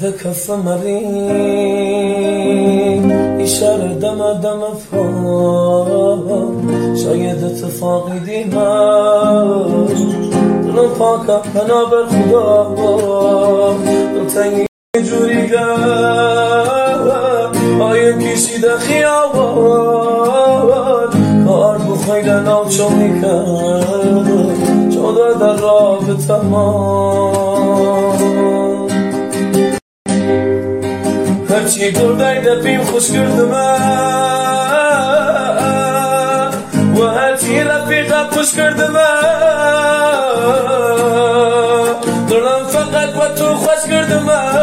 کف مری اشاره دم شاید اتفاقی دیمم دلم پاکم بنابر خدا دل تنگی جوری آیم کشیده خیابان کار بخویل ناچو میکن جدا در رابطه ما هرچی دور دایده بیم خوش کردم و هرچی رفیقم خوش کردم دلم فقط با تو خوش کردم